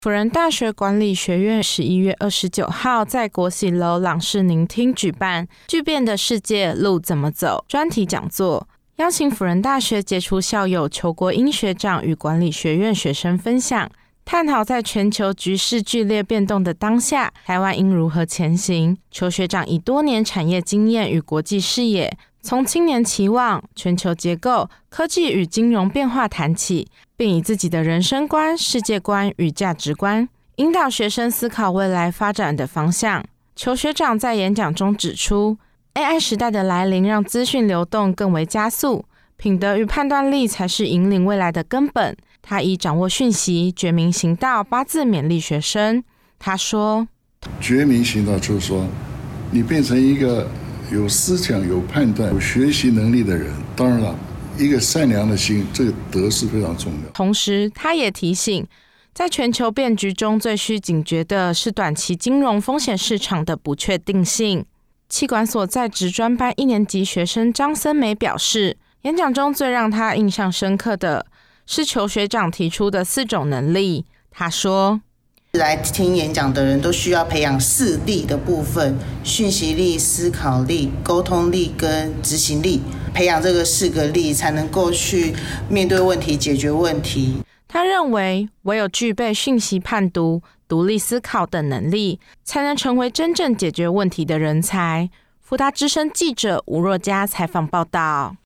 辅仁大学管理学院11月29号在国喜楼朗士宁厅举办巨变的世界路怎么走专题讲座，邀请辅仁大学杰出校友裘国英学长与管理学院学生分享，探讨在全球局势剧烈变动的当下，台湾应如何前行。裘学长以多年产业经验与国际视野，从青年期望、全球结构、科技与金融变化谈起，并以自己的人生观、世界观与价值观，引导学生思考未来发展的方向。裘学长在演讲中指出， AI 时代的来临让资讯流动更为加速，品德与判断力才是引领未来的根本。他以掌握讯息、觉明行道8字勉励学生。他说， 觉明行道就是说，你变成一个有思想、有判断、有学习能力的人。当然了，一个善良的心，这个德是非常重要。 同时他也提醒，在全球变局中最需警觉的是短期金融风险市场的不确定性。企管所在职专班1年级学生张森梅表示，演讲中最让他印象深刻的是裘学长提出的4种能力。他说， 来听演讲的人都需要培养4力的部分：讯息力、思考力、沟通力跟执行力。培养这个4个力，才能够去面对问题、解决问题。 他认为，唯有具备讯息判读、独立思考等能力，才能成为真正解决问题的人才。福大之声记者吴若嘉采访报道。